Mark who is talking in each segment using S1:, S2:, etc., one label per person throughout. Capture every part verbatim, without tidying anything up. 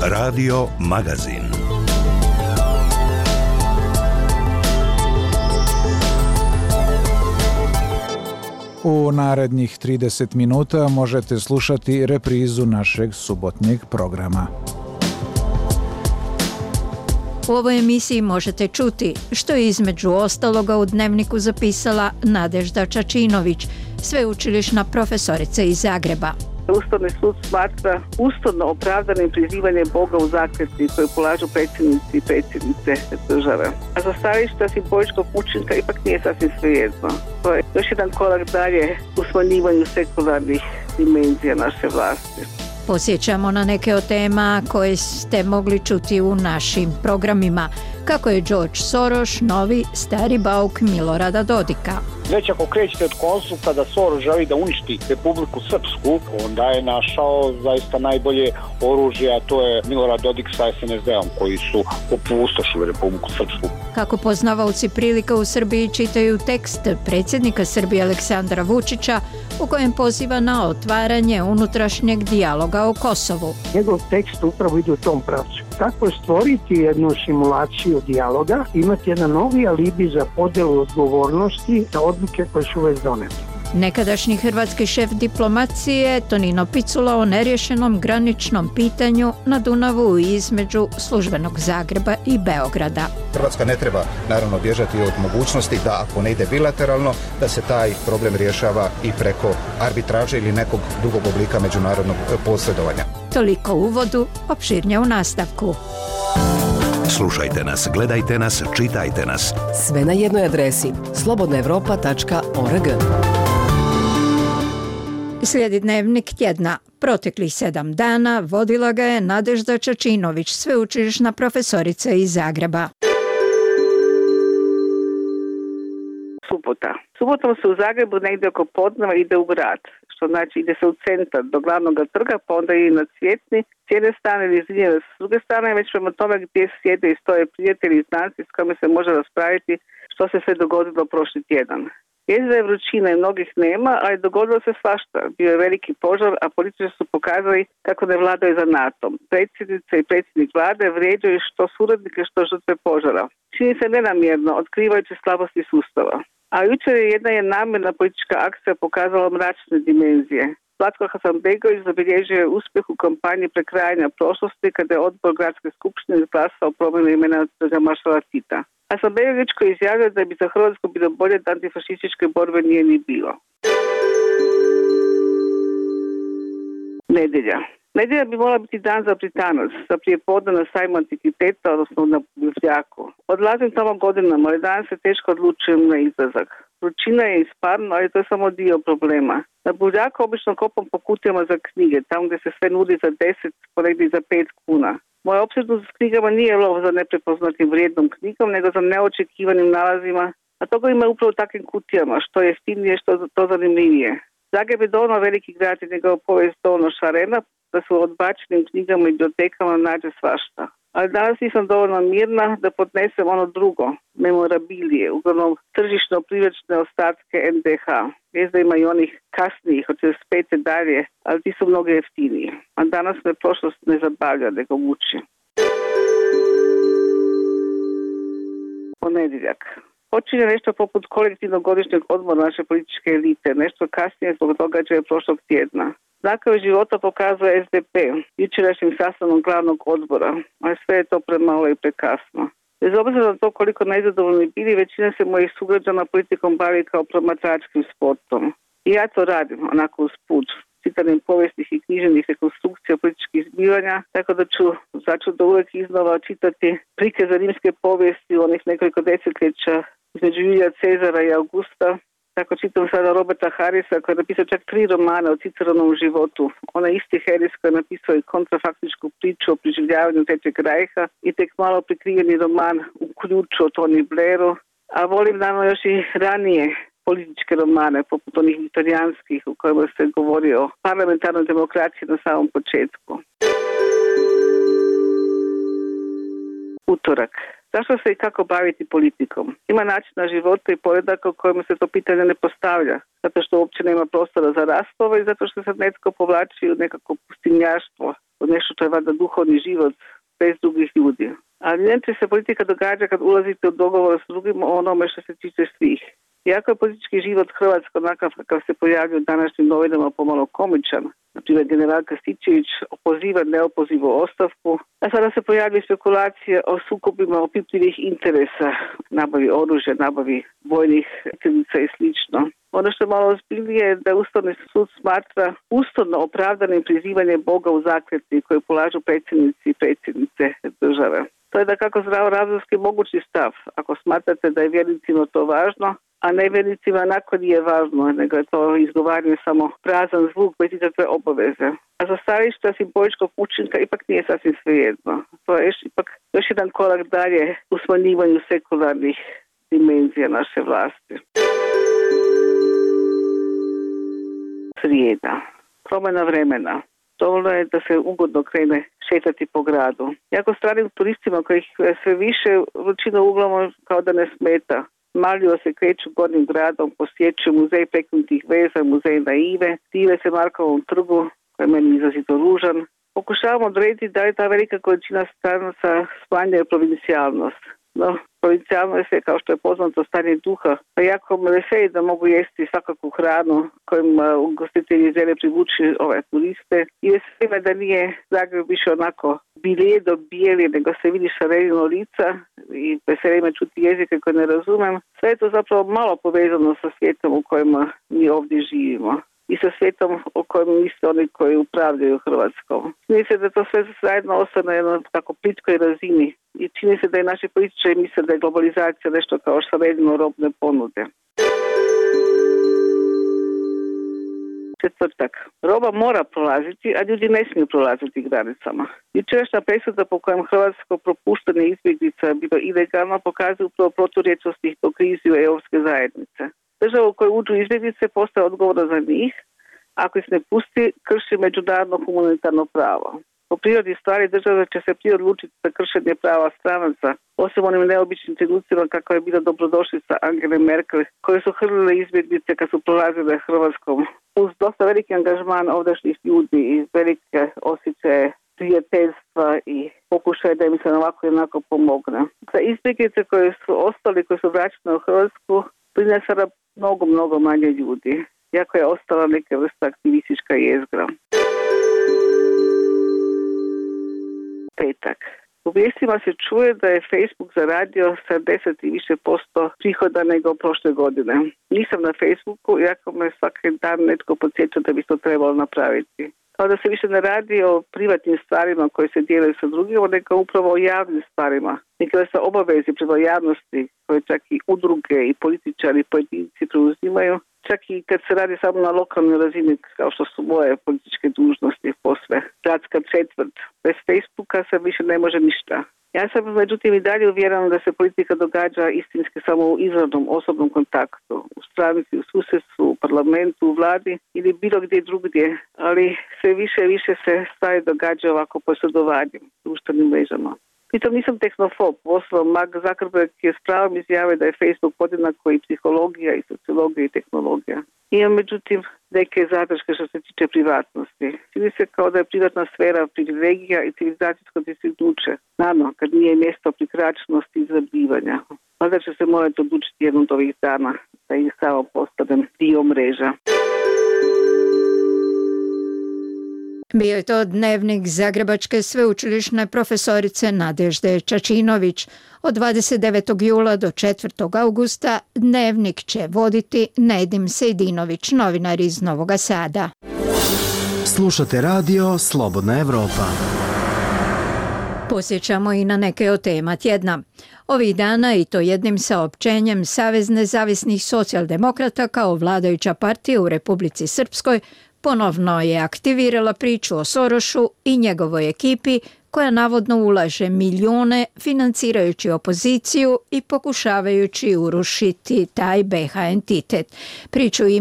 S1: Radio Magazin.
S2: U narednih trideset minuta možete slušati reprizu našeg subotnjeg programa.
S3: U ovoj emisiji možete čuti što je između ostaloga u Dnevniku zapisala Nadežda Čačinović, sveučilišna profesorica iz Zagreba.
S4: Ustavni sud smatra ustavno opravdanim prizivanje Boga u zakletvi koju polažu predsjednici i predsjednice države. A za stajališta simboličkog učinka ipak nije sasvim svejedno. To je još jedan korak dalje u smanjivanju sekularnih dimenzija naše vlasti.
S3: Posjećamo na neke od tema koje ste mogli čuti u našim programima, kako je George Soros novi stari bauk Milorada Dodika.
S5: Već ako krećete od konsulta da Soros želi da uništi Republiku Srpsku, onda je našao zaista najbolje oružje, a to je Milorad Dodik sa es en es de-om koji su opustošili Republiku Srpsku.
S3: Kako poznavaoci prilika u Srbiji čitaju tekst predsjednika Srbije Aleksandra Vučića u kojem poziva na otvaranje unutrašnjeg dijaloga o Kosovu.
S6: Njegov tekst upravo ide u tom pravcu. Kako stvoriti jednu simulaciju dijaloga, imati jedan novi alibi za podjelu odgovornosti za odluke koje su već donete.
S3: Nekadašnji hrvatski šef diplomacije Tonino Picula o nerješenom graničnom pitanju na Dunavu između službenog Zagreba i Beograda.
S7: Hrvatska ne treba naravno bježati od mogućnosti da ako ne ide bilateralno, da se taj problem rješava i preko arbitraže ili nekog drugog oblika međunarodnog posredovanja.
S3: Toliko u uvodu, opširnije u nastavku.
S1: Slušajte nas, gledajte nas, čitajte nas.
S8: Sve na jednoj adresi slobodna europa tačka org.
S3: Slijedi Dnevnik tjedna. Proteklih sedam dana vodila ga je Nadežda Čačinović, sveučilišna profesorica iz Zagreba.
S4: Subota. Subotom se u Zagrebu negdje oko podneva ide u grad, što znači ide se u centar do glavnog trga, pa onda i na Cvjetni, s jedne strane ili s druge strane, već prema tome gdje sjede i stoje prijatelji i znanci s kojima se može raspraviti što se sve dogodilo prošli tjedan. Jest da je vrućina i mnogih nema, ali dogodilo se svašta. Bio je veliki požar, a političari su pokazali kako ne vladaju za natom. Predsjednica i predsjednik vlade vrijeđaju što suradnike, što žrtve požara. Čini se nenamjerno, otkrivajući slabosti sustava. A jučer je jedna je namjerna politička akcija pokazala mračne dimenzije. Zlatko Hasanbegović zabilježio je uspjeh u kampanji prekrajanja prošlosti kada je odbor gradske skupštine izglasao promjenu imena Trga maršala Tita. Hasanbegović koji je izjavio da bi za Hrvatsku bilo bolje da antifašističke borbe nije ni bilo. Nedjelja. Nedjelja bi morala biti dan za Britanac, za prijepodne na sajmu antikviteta, odnosno na Bivljaku. Odlazim tamo godinama, ali danas se teško odlučujem na izlazak. Vrućina je isparno, ali to je samo dio problema. Na Bivljaku obično kopam po kutijama za knjige, tamo gdje se sve nudi za deset, ponegdje za pet kuna. Moja opsjednost s knjigama nije lov za neprepoznatim vrijednom knjigom, nego za neočekivanim nalazima, a toga ima upravo u takvim kutijama, što je jeftinije, što to zanimljivije. Zagreb je dovoljno veliki grad i njegova povijest dovoljno šarena, da su odbačenim knjigama i bibliotekama nađe svašta. Ali danas nisam dovoljno mirna da podnesem ono drugo, memorabilije, uglavnom tržišno privlačne ostatke en de ha. Jest da ima i onih kasnijih, od četrdeset pete dalje, ali ti su mnogo jeftiniji. A danas me prošlost ne zabavlja, nego muči. Ponedjeljak. Počinje nešto poput kolektivnog godišnjeg odmora naše političke elite, nešto kasnije zbog događaja prošlog tjedna. Znakove života pokazuje es de pe, jučerašnjim sastavom glavnog odbora, ali sve je to premalo i prekasno. Bez obzira na to koliko nezadovoljni bili, većina se mojih sugrađana politikom bavi kao promatračkim sportom. I ja to radim, onako usput, čitanjem povijesnih i književnih rekonstrukcija političkih zbivanja, tako da ću začudo uvijek iznova čitati prikaze rimske povijesti u onih nekoliko desetljeća između Julija Cezara i Augusta. Tako čitam sada Roberta Harrisa koji je napisao čak tri romana o Ciceronovom životu. Onaj isti Harris koji je napisao i kontrafaktičku priču o preživljavanju Trećeg rajha i tek malo prikriveni roman U ključu o Tony Blairu. A volim naravno još i ranije političke romane, poput onih viktorijanskih u kojima se govori o parlamentarnoj demokraciji na samom početku. Utorak. Zašto se i kako baviti politikom? Ima načina života i poredaka u kojima se to pitanje ne postavlja, zato što uopće nema prostora za rasprave i zato što se netko povlači u nekako pustinjaštvo nešto što je valjda duhovni život bez drugih ljudi. Ali ne će se politika događa kad ulazite u dogovor s drugim o onome što se tiče svih. Iako je politički život Hrvatska onakav kakav se pojavljuje u današnjim novinama pomalo komičan, naprimjer general Krstičević opoziva neopozivu ostavku, a sada se pojavljaju spekulacije o sukobima opipljivih interesa, nabavi oružja, nabavi vojnih jedinca i slično. Ono što je malo ozbiljnije je da Ustavni sud smatra ustavno opravdanim prizivanje Boga u zakletvi koju polažu predsjednici i predsjednice države. To je da kako zdravorazumski mogući stav, ako smatrate da je vjernicima to važno, a nevjernicima nakon nije važno, nego je to izgovaranje samo prazan zvuk bez ikakve obaveze. A za stajališta simboličkog učinka ipak nije sasvim svejedno. To je još, ipak još jedan korak dalje u smanjivanju sekularnih dimenzija naše vlasti. Srijeda. Promjena vremena. Dovoljno je da se ugodno krene šetati po gradu. Jako stranim turistima kojih sve više vrućina uglavnom kao da ne smeta. Maljivo se kreću gornjim gradom, posjećuju muzej peknutih veza, muzej naive, dive se Markovom trgu, koji je meni izrazito ružan. Pokušavamo odrediti da je ta velika količina stranaca smanjuje provincijalnost. No, provincijalnost je, kao što je poznato, stanje duha, pa jako me veseli da mogu jesti svakakvu hranu kojim ugostitelji žele privući ove turiste i veseli me da nije Zagreb više onako biljedo bijeli, nego se vidi šarenino lica i veseli me čuti jezike koje ne razumem. Sve je to zapravo malo povezano sa svijetom u kojem mi ovdje živimo i sa svijetom o kojem misle oni koji upravljaju Hrvatskom. Čini se da to sve zajedno ostane na jednoj tako plitkoj razini i čini se da i naši političari misle da je globalizacija nešto kao šarenino robne ponude. Četvrtak. Roba mora prolaziti, a ljudi ne smiju prolaziti granicama. Jučerašnja presuda po kojem hrvatsko propuštanje izbjeglica bilo ilegalno pokazuje upravo proturječnost i hipokriziju europske zajednice. Država u kojoj uđu izbjeglice postaje odgovorna za njih, ako ih ne pusti, krši međunarodno humanitarno pravo. Po prirodi stvari država će se prije odlučiti za kršenje prava stranaca, osim onim neobičnim trenucima kako je bila dobrodošlica Angele Merkel, koje su hrlile izbjeglice kad su prolazile Hrvatskom. Uz dosta veliki angažman ovdašnjih ljudi i velike osjećaje prijateljstva i pokušaje da im se ovako i onako pomogne. Za izbjeglice koje su ostali, koje su vraćene u Hrvatsku, brine sada mnogo, mnogo manje ljudi, iako je ostala neka vrsta aktivistička jezgra. Petak. U vijestima se čuje da je Facebook zaradio sedamdeset i više posto prihoda nego prošle godine. Nisam na Facebooku, iako me svaki dan netko podsjeća da bi to trebalo napraviti. Kao da se više ne radi o privatnim stvarima koje se dijele sa drugima, nego upravo o javnim stvarima. Neke vrsta obavezi prema javnosti koje čak i udruge i političari i pojedinci preuzimaju, čak i kad se radi samo na lokalnoj razini, kao što su moje političke dužnosti posve gradska četvrt. Bez Facebooka se više ne može ništa. Ja sam međutim i dalje uvjerena da se politika događa istinski samo u izravnom osobnom kontaktu, u stranici, u susjedstvu, u parlamentu, u vladi ili bilo gdje drugdje, ali sve više i više se stvari događa ovako posredovanjem društvenim mrežama. Pritom nisam tehnofob, uostalom Mark Zuckerberg je s pravom izjavio da je Facebook podjednako i psihologija i sociologija i tehnologija. Imam međutim neke zadrške što se tiče privatnosti. Čini se kao da je privatna sfera privilegija i civilizacijsko distignuće. Naravno, kad nije mjesto prikračnosti i izrabljivanja. Valjda će se morati odlučiti jednom od ovih dana da im samo postanem dio mreža.
S3: Bio je to dnevnik zagrebačke sveučilišne profesorice Nadežde Čačinović. Od dvadeset devetog jula do četvrtog augusta dnevnik će voditi Nedim Sejdinović, novinar iz Novog Sada.
S9: Slušate radio Slobodna Evropa.
S3: Posjećamo i na neke od tema tjedna. Ovih dana i to jednim saopćenjem Savez nezavisnih socijaldemokrata kao vladajuća partija u Republici Srpskoj ponovno je aktivirala priču o Sorošu i njegovoj ekipi koja navodno ulaže milijune financirajući opoziciju i pokušavajući urušiti taj be ha entitet. Priču ima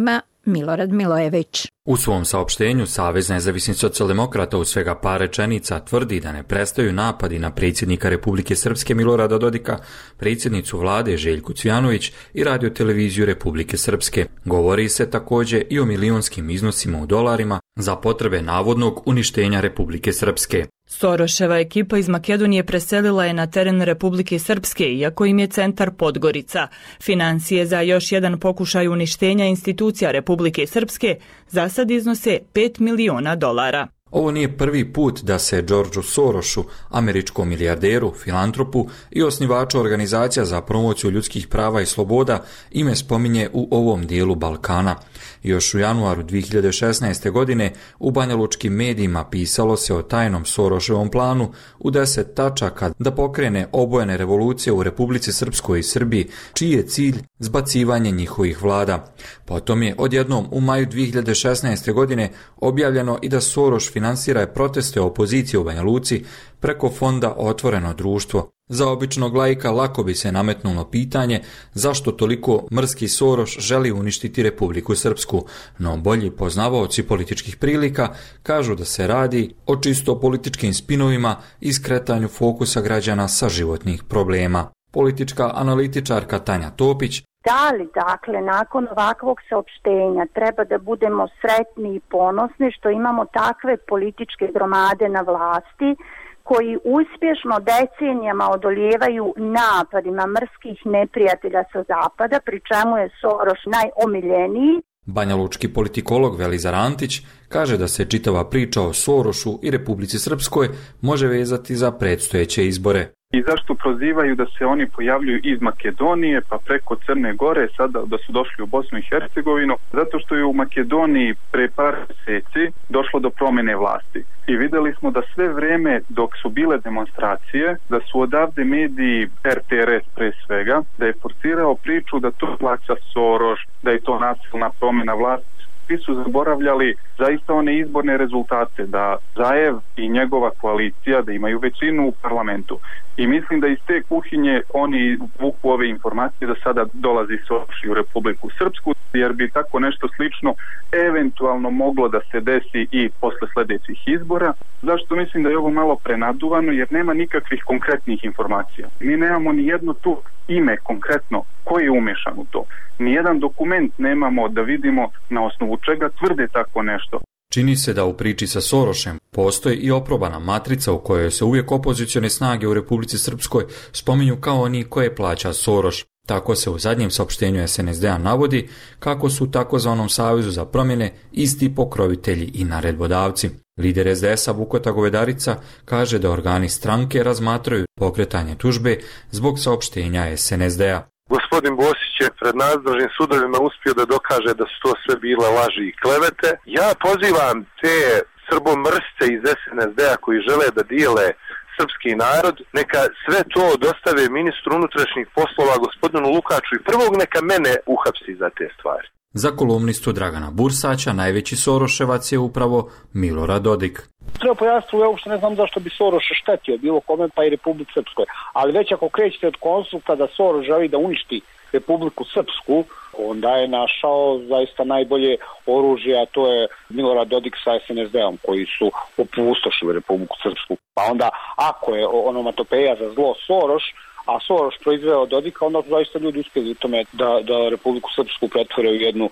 S3: Milorad Milojević.
S10: U svom saopštenju Savez nezavisnih socijaldemokrata u svega par rečenica tvrdi da ne prestaju napadi na predsjednika Republike Srpske Milorada Dodika, predsjednicu vlade Željku Cvijanović i radioteleviziju Republike Srpske. Govori se također i o milionskim iznosima u dolarima za potrebe navodnog uništenja Republike Srpske.
S11: Soroševa ekipa iz Makedonije preselila je na teren Republike Srpske, iako im je centar Podgorica. Financije za još jedan pokušaj uništenja institucija Republike Srpske za sad iznose pet miliona dolara.
S10: Ovo nije prvi put da se Georgeu Sorošu, američkom milijarderu, filantropu i osnivaču organizacija za promociju ljudskih prava i sloboda, ime spominje u ovom dijelu Balkana. Još u januaru dvije hiljade šesnaeste. godine u banjalučkim medijima pisalo se o tajnom Soroševom planu u deset tačaka da pokrene obojene revolucije u Republici Srpskoj i Srbiji, čiji je cilj zbacivanje njihovih vlada. Potom je odjednom u maju dvije hiljade šesnaeste. godine objavljeno i da Soroš finansira proteste opozicije u Banja Luci preko fonda Otvoreno društvo. Za običnog laika lako bi se nametnulo pitanje zašto toliko mrski Soroš želi uništiti Republiku Srpsku, no bolji poznavaoci političkih prilika kažu da se radi o čisto političkim spinovima i skretanju fokusa građana sa životnih problema. Politička analitičarka Tanja Topić:
S12: da li, dakle, nakon ovakvog saopštenja treba da budemo sretni i ponosni što imamo takve političke gromade na vlasti koji uspješno decenijama odolijevaju napadima mrskih neprijatelja sa zapada, pri čemu je Soroš najomiljeniji?
S10: Banjalučki politikolog Velizar Antić kaže da se čitava priča o Sorošu i Republici Srpskoj može vezati za predstojeće izbore.
S13: I zašto prozivaju da se oni pojavljuju iz Makedonije pa preko Crne Gore, sada da su došli u Bosnu i Hercegovinu? Zato što je u Makedoniji pre par mjeseci došlo do promjene vlasti. I vidjeli smo da sve vrijeme dok su bile demonstracije, da su odavde mediji, R T R S pre svega, da je forsirao priču da to plaća Soroš, da je to nasilna promjena vlasti. Svi su zaboravljali zaista one izborne rezultate, da Zaev i njegova koalicija da imaju većinu u parlamentu. I mislim da iz te kuhinje oni vuku ove informacije da sada dolazi Soroš u Republiku Srpsku, jer bi tako nešto slično eventualno moglo da se desi i posle sljedećih izbora. Zašto mislim da je ovo malo prenaduvano? Jer nema nikakvih konkretnih informacija. Mi nemamo ni jedno tu ime konkretno ko je umešan u to. Nijedan dokument nemamo da vidimo na osnovu čega tvrde tako nešto.
S10: Čini se da u priči sa Sorošem postoji i oprobana matrica u kojoj se uvijek opozicione snage u Republici Srpskoj spominju kao oni koje plaća Soroš. Tako se u zadnjem saopštenju S N S D-a navodi kako su u takozvanom Savezu za promjene isti pokrovitelji i naredbodavci. Lider S D S-a Vukota Govedarica kaže da organi stranke razmatraju pokretanje tužbe zbog saopštenja S N S D-a.
S14: Gospodin Bosić je pred nadležnim sudovima uspio da dokaže da su to sve bile laži i klevete. Ja pozivam te srbomrsce iz S N S D-a koji žele da dijele srpski narod, neka sve to dostave ministru unutrašnjih poslova gospodinu Lukaču i prvog neka mene uhapsi za te stvari.
S10: Za kolumnistu Dragana Bursaća najveći Soroševac je upravo Milorad Dodik.
S5: Treba pojasniti, ja uopšte ne znam zašto bi Soroš štetio bilo kome pa i Republiku Srpskoj, ali već ako krećete od konsulta da Soroš želi da uništi Republiku Srpsku, onda je našao zaista najbolje oružje, a to je Milorad Dodik sa S N S D-om koji su opustošili Republiku Srpsku. Pa onda ako je onomatopeja za zlo Soroš, a Soroš proizveo Dodika, onda zaista ljudi uspjeli u tome da, da Republiku Srpsku pretvore u jednu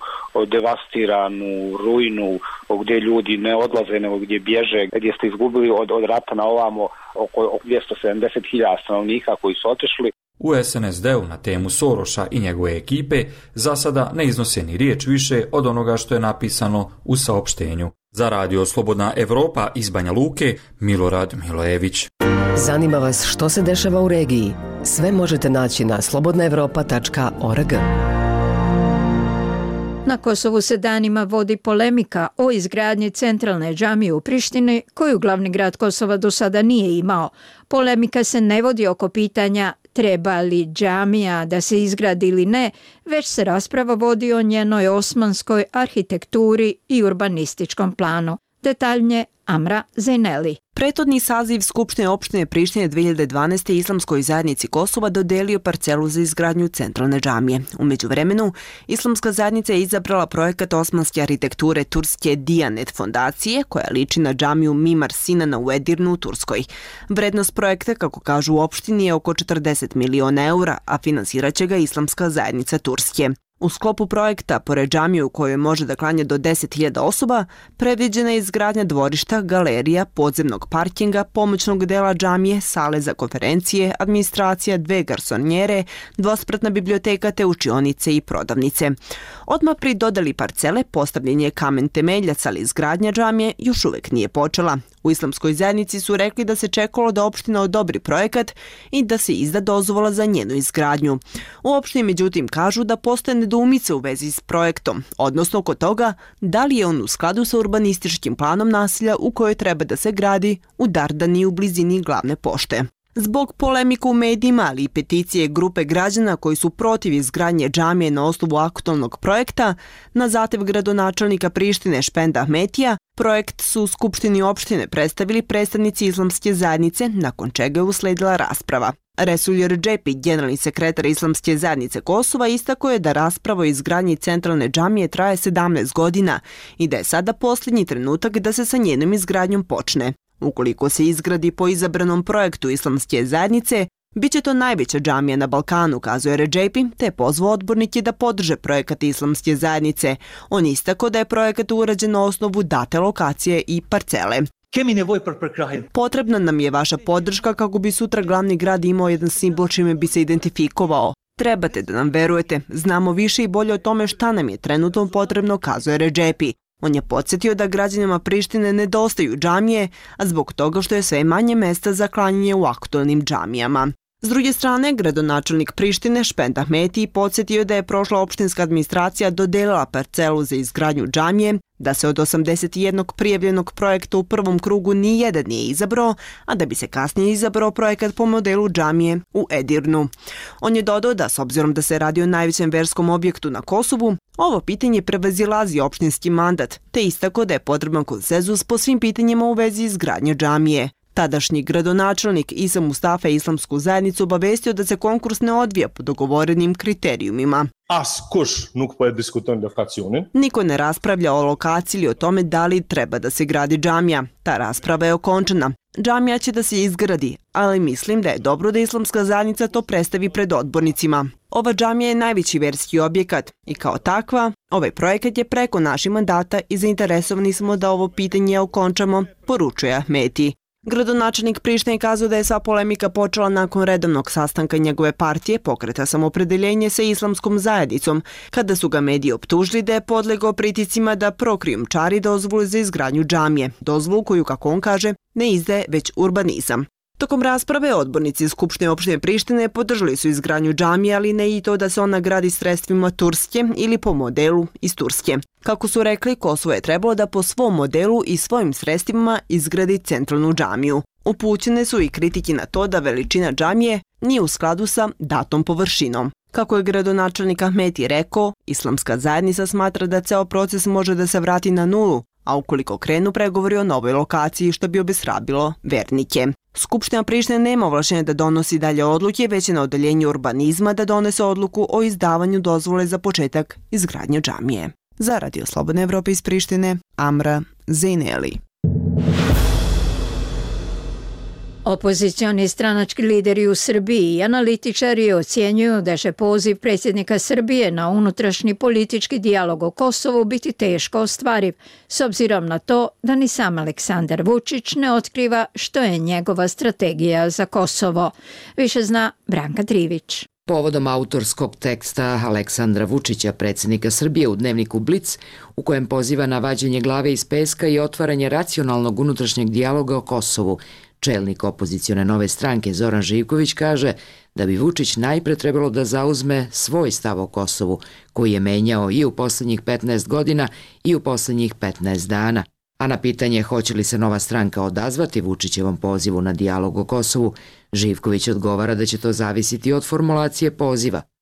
S5: devastiranu ruinu gdje ljudi ne odlaze nego gdje bježe, gdje ste izgubili od, od rata na ovamo oko dvjesto sedamdeset hiljada stanovnika koji su otišli.
S10: U S N S D-u na temu Soroša i njegove ekipe za sada ne iznose ni riječ više od onoga što je napisano u saopštenju. Za radio Slobodna Evropa iz Banja Luke, Milorad Milojević.
S8: Zanima vas što se dešava u regiji? Sve možete naći na slobodna evropa tačka org.
S3: Na Kosovu se danima vodi polemika o izgradnji centralne džamije u Prištini, koju glavni grad Kosova do sada nije imao. Polemika se ne vodi oko pitanja treba li džamija da se izgradi ili ne, već se rasprava vodi o njenoj osmanskoj arhitekturi i urbanističkom planu. Detaljnije Amra Zejneli.
S15: Prethodni saziv Skupštine opštine Prištine dve hiljade dvanaeste. Islamskoj zajednici Kosova dodelio parcelu za izgradnju centralne džamije. U međuvremenu, Islamska zajednica je izabrala projekat osmanske arhitekture turske Diyanet fondacije, koja liči na džamiju Mimar Sinan u Edirnu u Turskoj. Vrednost projekta, kako kažu u opštini, je oko četrdeset miliona eura, a finansiraće ga Islamska zajednica Turske. U sklopu projekta, pored džamije u kojoj može da klanja do deset hiljada osoba, predviđena je izgradnja dvorišta, galerija, podzemnog parkinga, pomoćnog dela džamije, sale za konferencije, administracija, dve garsonjere, dvospratna biblioteka te učionice i prodavnice. Odmah pri dodali parcele postavljen je kamen temeljac, ali izgradnja džamije još uvek nije počela. U Islamskoj zajednici su rekli da se čekalo da opština odobri projekat i da se izda dozvola za njenu izgradnju. U opštini međutim kažu da postoje nedoumice u vezi s projektom, odnosno oko toga da li je on u skladu sa urbanističkim planom naselja u kojoj treba da se gradi u Dardani u blizini glavne pošte. Zbog polemika u medijima, ali i peticije grupe građana koji su protiv izgradnje džamije na osnovu aktualnog projekta, na zahtev gradonačelnika Prištine Špenda Ahmetija, projekt su u Skupštini opštine predstavili predstavnici Islamske zajednice, nakon čega je usledila rasprava. Resulj Redžepi, generalni sekretar Islamske zajednice Kosova, istako je da rasprava o izgradnji centralne džamije traje sedamnaest godina i da je sada posljednji trenutak da se sa njenom izgradnjom počne. Ukoliko se izgradi po izabranom projektu Islamske zajednice, biće to najveća džamija na Balkanu, kazuje Redžepi, te je pozvao odbornike da podrže projekat Islamske zajednice. On istako da je projekat urađen na osnovu date lokacije i parcele. Potrebna nam je vaša podrška kako bi sutra glavni grad imao jedan simbol čime bi se identifikovao. Trebate da nam verujete, znamo više i bolje o tome šta nam je trenutno potrebno, kazuje Redžepi. On je podsjetio da građanima Prištine nedostaju džamije, a zbog toga što je sve manje mesta za klanjanje u aktualnim džamijama. S druge strane, gradonačelnik Prištine Špend Ahmeti podsjetio da je prošla opštinska administracija dodelila parcelu za izgradnju džamije, da se od osamdeset jednog prijavljenog projekta u prvom krugu nijedan nije izabrao, a da bi se kasnije izabrao projekat po modelu džamije u Edirnu. On je dodao da, s obzirom da se radi o najvećem verskom objektu na Kosovu, ovo pitanje prevazilazi opštinski mandat, te istako da je potreban konsenzus po svim pitanjima u vezi izgradnje džamije. Tadašnji gradonačelnik Isa Mustafa Islamsku zajednicu obavestio da se konkurs ne odvija po dogovorenim kriterijumima. Niko ne raspravlja o lokaciji ili o tome da li treba da se gradi džamija. Ta rasprava je okončana. Džamija će da se izgradi, ali mislim da je dobro da Islamska zajednica to predstavi pred odbornicima. Ova džamija je najveći verski objekat i kao takva, ovaj projekat je preko naših mandata i zainteresovani smo da ovo pitanje okončamo, poručuje Ahmeti. Gradonačelnik Prištine kazao da je sva polemika počela nakon redovnog sastanka njegove partije Pokreta samopredeljenje sa Islamskom zajednicom, kada su ga mediji optužili da je podlegao pritiscima da prokrijumčari dozvolu za izgradnju džamije, dozvolu koju, kako on kaže, ne izdaje već urbanizam. Tokom rasprave odbornici Skupštine opštine Prištine podržali su izgradnju džamije, ali ne i to da se ona gradi sredstvima Turske ili po modelu iz Turske. Kako su rekli, Kosovo je trebalo da po svom modelu i svojim sredstvima izgradi centralnu džamiju. Upućene su i kritike na to da veličina džamije nije u skladu sa datom površinom. Kako je gradonačelnik Ahmeti rekao, Islamska zajednica smatra da ceo proces može da se vrati na nulu, a ukoliko krenu pregovori o novoj lokaciji, što bi obeshrabilo vernike. Skupština Prištine nema ovlašćenja da donosi dalje odluke, već je na odeljenju urbanizma da donese odluku o izdavanju dozvole za početak izgradnje džamije. Za Radio Slobodne Evrope iz Prištine, Amra Zejneli.
S3: Opozicioni stranački lideri u Srbiji i analitičari ocjenjuju da će poziv predsjednika Srbije na unutrašnji politički dijalog o Kosovu biti teško ostvariv, s obzirom na to da ni sam Aleksandar Vučić ne otkriva što je njegova strategija za Kosovo. Više zna Branka Trivić.
S16: Povodom autorskog teksta Aleksandra Vučića, predsjednika Srbije, u dnevniku Blic, u kojem poziva na vađenje glave iz peska i otvaranje racionalnog unutrašnjeg dijaloga o Kosovu, čelnik opozicione Nove stranke Zoran Živković kaže da bi Vučić najpre trebalo da zauzme svoj stav o Kosovu, koji je menjao i u posljednjih petnaest godina i u posljednjih petnaest dana. A na pitanje hoće li se Nova stranka odazvati Vučićevom pozivu na dijalog o Kosovu, Živković odgovara da će to zavisiti od formulacije poziva.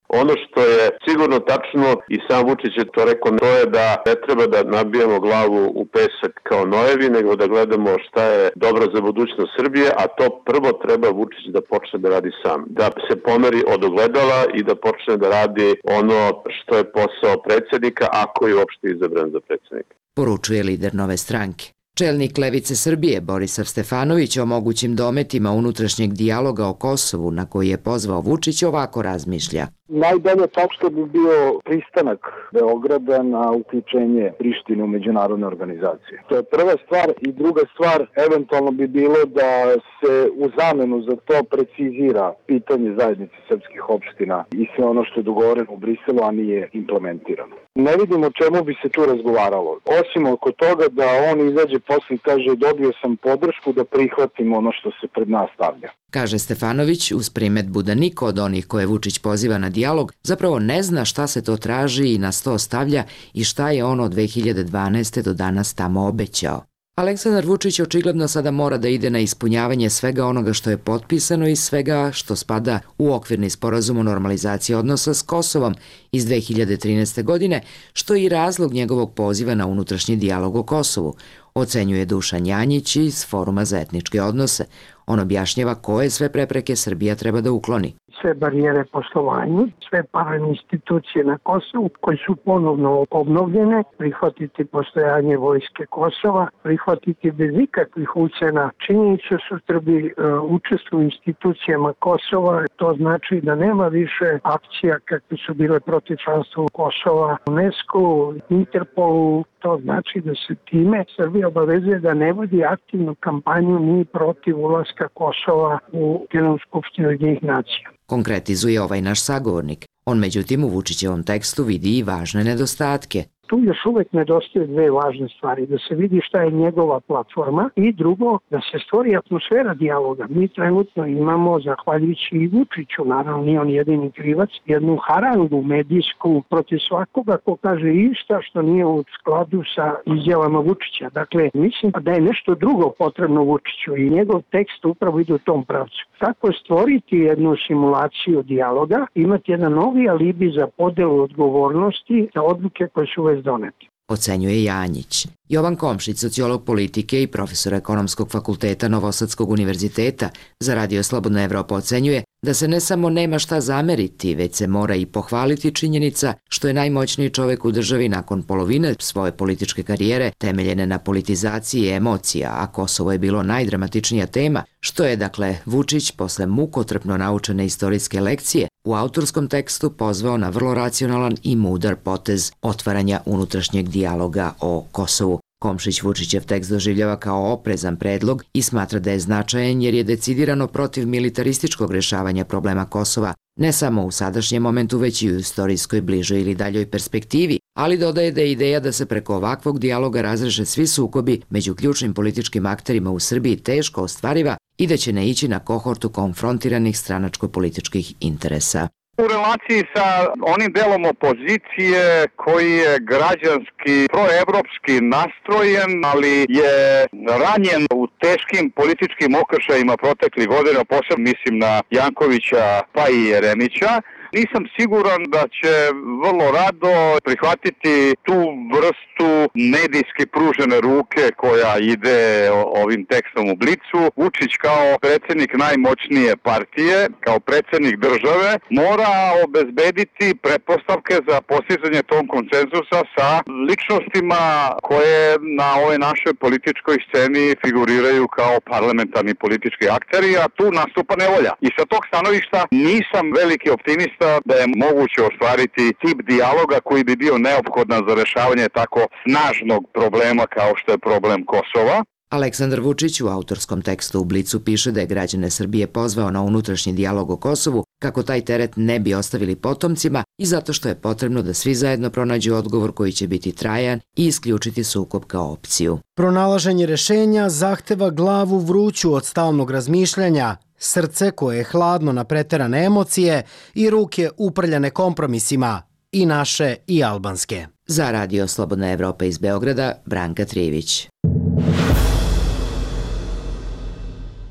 S14: Ono što je sigurno tačno i sam Vučić je to rekao, to je da ne treba da nabijemo glavu u pesak kao nojevi, nego da gledamo šta je dobro za budućnost Srbije, a to prvo treba Vučić da počne da radi sam. Da se pomeri od ogledala i da počne da radi ono što je posao predsjednika, ako je uopšte izabran za predsjednika.
S16: Poručuje lider Nove stranke. Čelnik Levice Srbije Borisav Stefanović o mogućim dometima unutrašnjeg dijaloga o Kosovu na koji je pozvao Vučić ovako razmišlja.
S17: Najbolja tačka bi bio pristanak Beograda na uključenje Prištine u međunarodne organizacije. To je prva stvar i druga stvar eventualno bi bilo da se u zamenu za to precizira pitanje zajednice srpskih opština i sve ono što je dogovoreno u Briselu, a nije implementirano. Ne vidim o čemu bi se tu razgovaralo. Osim oko toga da on izađe posle i kaže dobio sam podršku da prihvatim ono što se pred nas stavlja.
S16: Kaže Stefanović uz primetbu da niko od onih koje Vučić poziva na dijalog zapravo ne zna šta se to traži i na sto stavlja i šta je on od dve hiljade dvanaeste. do danas tamo obećao. Aleksandar Vučić očigledno sada mora da ide na ispunjavanje svega onoga što je potpisano i svega što spada u okvirni sporazum o normalizaciji odnosa s Kosovom iz dve hiljade trinaeste. godine, što je i razlog njegovog poziva na unutrašnji dijalog o Kosovu, ocenjuje Dušan Janjić iz Foruma za etničke odnose. On objašnjava koje sve prepreke Srbija treba da ukloni.
S6: Sve barijere poslovanju, sve paralelne institucije na Kosovu koje su ponovno obnovljene, prihvatiti postojanje vojske Kosova, prihvatiti bez ikakvih ucena činjenicu su Srbi e, učestvuju u institucijama Kosova. To znači da nema više akcija kakve su bile protiv članstva Kosova, UNESCO, Interpolu. To znači da se time Srbija obavezuje da ne vodi aktivnu kampanju ni protiv ulaska Kosova u Generalnu skupštinu Ujedinjenih nacija.
S16: Konkretizuje ovaj naš sagovornik. On međutim u Vučićevom tekstu vidi i važne nedostatke.
S6: Tu još uvek nedostaju dve važne stvari, da se vidi šta je njegova platforma i drugo, da se stvori atmosfera dijaloga. Mi trenutno imamo, zahvaljujući i Vučiću, naravno nije on jedini krivac, jednu harangu medijsku protiv svakoga ko kaže išta što nije u skladu sa izjavama Vučića. Dakle, mislim da je nešto drugo potrebno Vučiću i njegov tekst upravo ide u tom pravcu. Kako stvoriti jednu simulaciju dijaloga, imati jedan novi alibi za podelu odgovornosti za odluke koje su već doneti.
S16: Ocenjuje Janjić. Jovan Komšić, sociolog politike i profesor ekonomskog fakulteta Novosadskog univerziteta, za Radio Slobodna Evropa ocenjuje da se ne samo nema šta zameriti, već se mora i pohvaliti činjenica što je najmoćniji čovek u državi nakon polovine svoje političke karijere temeljene na politizaciji i emocija, a Kosovo je bilo najdramatičnija tema, što je, dakle, Vučić posle mukotrpno naučene istorijske lekcije u autorskom tekstu pozvao na vrlo racionalan i mudar potez otvaranja unutrašnjeg dijaloga o Kosovu. Komšić Vučićev tekst doživljava kao oprezan predlog i smatra da je značajan jer je decidirano protiv militarističkog rešavanja problema Kosova, ne samo u sadašnjem momentu, već i u istorijskoj, bližoj ili daljoj perspektivi, ali dodaje da je ideja da se preko ovakvog dijaloga razreše svi sukobi među ključnim političkim akterima u Srbiji teško ostvariva i da će ne ići na kohortu konfrontiranih stranačko-političkih interesa.
S5: U relaciji sa onim delom opozicije koji je građanski proevropski nastrojen, ali je ranjen u teškim političkim okršajima proteklih godina, posebno mislim na Jankovića pa i Jeremića, nisam siguran da će vrlo rado prihvatiti tu vrstu medijski pružene ruke koja ide ovim tekstom u Blicu. Vučić kao predsjednik najmoćnije partije, kao predsjednik države, mora obezbediti pretpostavke za postizanje tog konsenzusa sa ličnostima koje na ovoj našoj političkoj sceni figuriraju kao parlamentarni politički akteri, a tu nastupa nevolja. I sa tog stanovišta nisam veliki optimista da je moguće ostvariti tip dijaloga koji bi bio neophodan za rešavanje tako snažnog problema kao što je problem Kosova.
S16: Aleksandar Vučić u autorskom tekstu u Blicu piše da je građane Srbije pozvao na unutrašnji dijalog o Kosovu kako taj teret ne bi ostavili potomcima i zato što je potrebno da svi zajedno pronađu odgovor koji će biti trajan i isključiti sukob kao opciju.
S9: Pronalaženje rešenja zahteva glavu vruću od stalnog razmišljanja, srce koje je hladno na preterane emocije i ruke uprljane kompromisima, i naše i albanske.
S16: Za Radio Slobodna Evropa iz Beograda, Branka Trivić.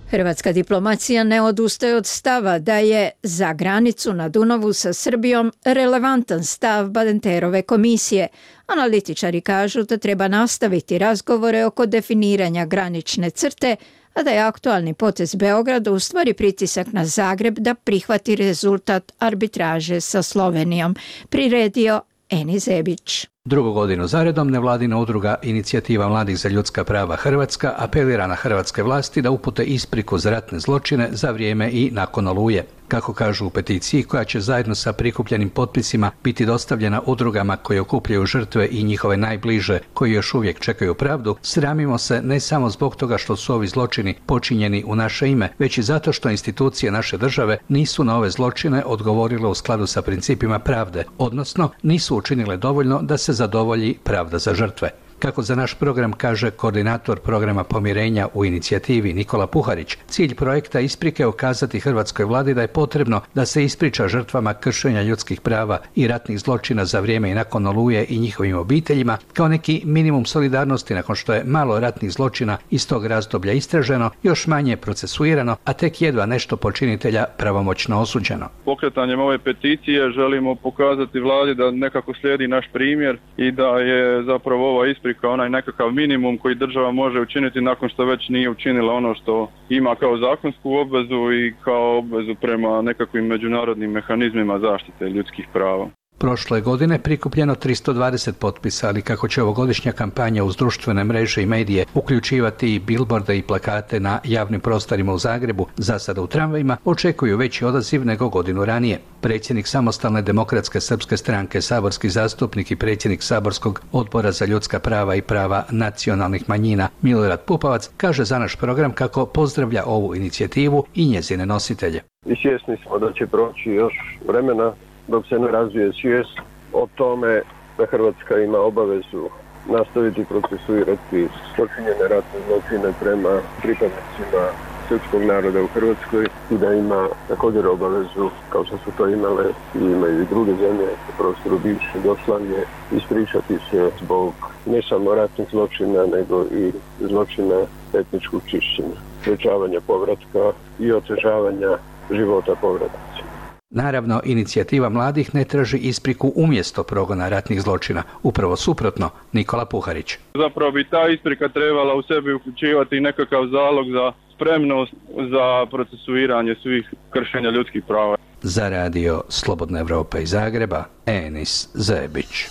S3: Hrvatska diplomacija ne odustaje od stava da je za granicu na Dunavu sa Srbijom relevantan stav Badenterove komisije. Analitičari kažu da treba nastaviti razgovore oko definiranja granične crte, a da je aktualni potez Beograda u stvari pritisak na Zagreb da prihvati rezultat arbitraže sa Slovenijom, priredio Enis Zebić.
S18: Drugu godinu zaredom nevladina udruga Inicijativa mladih za ljudska prava Hrvatska apelira na hrvatske vlasti da upute ispriku za ratne zločine za vrijeme i nakon Oluje. Kako kažu u peticiji, koja će zajedno sa prikupljenim potpisima biti dostavljena udrugama koje okupljaju žrtve i njihove najbliže koji još uvijek čekaju pravdu, sramimo se ne samo zbog toga što su ovi zločini počinjeni u naše ime, već i zato što institucije naše države nisu na ove zločine odgovorile u skladu sa principima pravde, odnosno nisu učinile dovoljno da se zadovolji pravda za žrtve. Kako za naš program kaže koordinator programa pomirenja u inicijativi Nikola Puharić, cilj projekta isprike je ukazati hrvatskoj vladi da je potrebno da se ispriča žrtvama kršenja ljudskih prava i ratnih zločina za vrijeme i nakon Oluje i njihovim obiteljima, kao neki minimum solidarnosti nakon što je malo ratnih zločina iz tog razdoblja istraženo, još manje procesuirano, a tek jedva nešto počinitelja pravomoćno osuđeno.
S13: Pokretanjem ove peticije želimo pokazati vladi da nekako slijedi naš primjer i da je zapravo ova isprika kao onaj nekakav minimum koji država može učiniti nakon što već nije učinila ono što ima kao zakonsku obvezu i kao obvezu prema nekakvim međunarodnim mehanizmima zaštite ljudskih prava.
S18: Prošle godine prikupljeno tristo dvadeset potpisa, ali kako će ovogodišnja kampanja uz društvene mreže i medije uključivati i bilborde i plakate na javnim prostorima u Zagrebu, za sada u tramvajima, očekuju veći odaziv nego godinu ranije. Predsjednik Samostalne demokratske srpske stranke, saborski zastupnik i predsjednik Saborskog odbora za ljudska prava i prava nacionalnih manjina Milorad Pupovac kaže za naš program kako pozdravlja ovu inicijativu i njezine nositelje.
S19: I svjesni smo da će proći još vremena dok se ne razvije svijest o tome da Hrvatska ima obavezu nastaviti procesuirati počinjene ratne zločine prema pripadnicima srpskog naroda u Hrvatskoj i da ima također obavezu, kao što su to imale i imaju i druge zemlje u prostoru bivše Jugoslavije, ispričati se zbog ne samo ratnih zločina, nego i zločina etničkog čišćenja, sprečavanja povratka i otežavanja života povratnicima.
S18: Naravno, inicijativa mladih ne traži ispriku umjesto progona ratnih zločina. Upravo suprotno, Nikola Puharić.
S13: Zapravo bi ta isprika trebala u sebi uključivati nekakav zalog za spremnost za procesuiranje svih kršenja ljudskih prava.
S18: Za radio Slobodna Evropa iz Zagreba, Enis Zebić.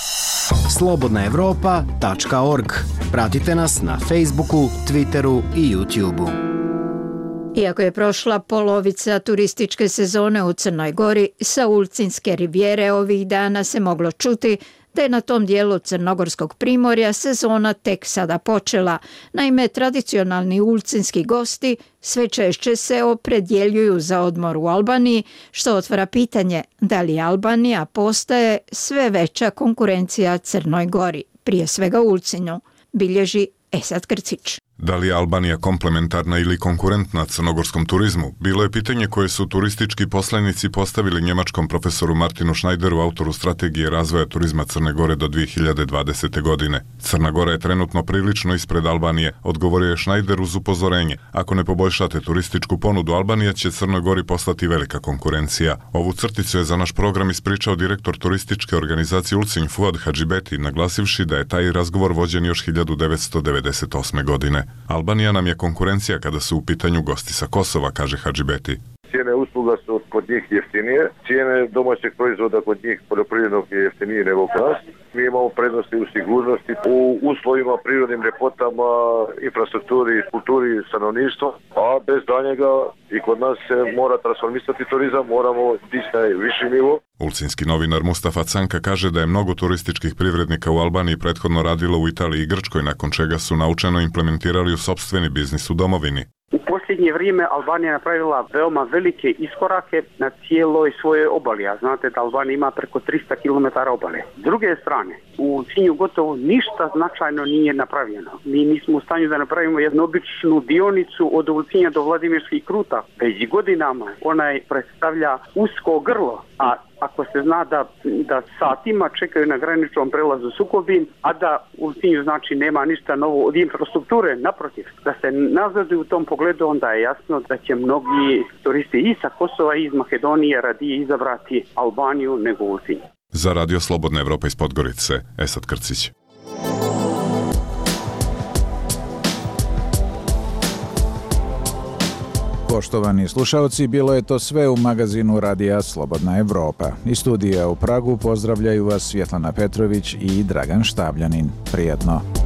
S9: slobodna evropa tačka org. Pratite nas na Facebooku, Twitteru i YouTubeu.
S3: Iako je prošla polovica turističke sezone u Crnoj Gori, sa Ulcinske rivijere ovih dana se moglo čuti da je na tom dijelu crnogorskog primorja sezona tek sada počela. Naime, tradicionalni ulcinski gosti sve češće se opredjeljuju za odmor u Albaniji, što otvara pitanje da li Albanija postaje sve veća konkurencija Crnoj Gori, prije svega Ulcinju, bilježi Esad Krcić.
S20: Da li je Albanija komplementarna ili konkurentna crnogorskom turizmu? Bilo je pitanje koje su turistički poslanici postavili njemačkom profesoru Martinu Schneideru, autoru strategije razvoja turizma Crne Gore do dvije hiljade dvadesete. godine. Crna Gora je trenutno prilično ispred Albanije, odgovorio je Schneider uz upozorenje. Ako ne poboljšate turističku ponudu, Albanija će Crnoj Gori postati velika konkurencija. Ovu crticu je za naš program ispričao direktor turističke organizacije Ulcinj Fuad Hadžibeti, naglasivši da je taj razgovor vođen još hiljadu devetsto devedeset osme. godine. Albanija nam je konkurencija kada su u pitanju gosti sa Kosova, kaže Hadžibeti.
S21: Cijene usluga su kod njih jeftinije, cijene domaćeg proizvoda kod njih poljoprivrednog je jeftinije nego kod nas. Mi imamo prednosti u sigurnosti, u uslovima, prirodnim ljepotama, infrastrukturi, kulturi, stanovništva, a bez daljnjega i kod nas se mora transformisati turizam, moramo dići na viši nivo.
S20: Ulcinski novinar Mustafa Canka kaže da je mnogo turističkih privrednika u Albaniji prethodno radilo u Italiji i Grčkoj, nakon čega su naučeno implementirali u sopstveni biznis u domovini.
S22: U posljednje vrijeme Albanija napravila veoma velike iskorake na cijeloj svojoj obali. A znate da Albanija ima preko tristo kilometara obale. S druge strane, u Ulcinju gotovo ništa značajno nije napravljeno. Mi nismo u stanju da napravimo jednu običnu dionicu od Ulcinja do Vladimirskih Kruta. Već godinama ona predstavlja usko grlo, a ako se zna da, da satima čekaju na graničnom prelazu Sukobin, a da u Sinju znači nema ništa novo od infrastrukture, naprotiv, da se nazaduju u tom pogledu, onda je jasno da će mnogi turisti i sa Kosova i iz Makedonije radije izabrati Albaniju nego u Sinju.
S20: Za Radio Slobodna Evropa iz Podgorice, Esad Krcić.
S2: Poštovani slušalci, bilo je to sve u magazinu Radija Slobodna Evropa. Iz studija u Pragu pozdravljaju vas Svjetlana Petrović i Dragan Štabljanin. Prijetno.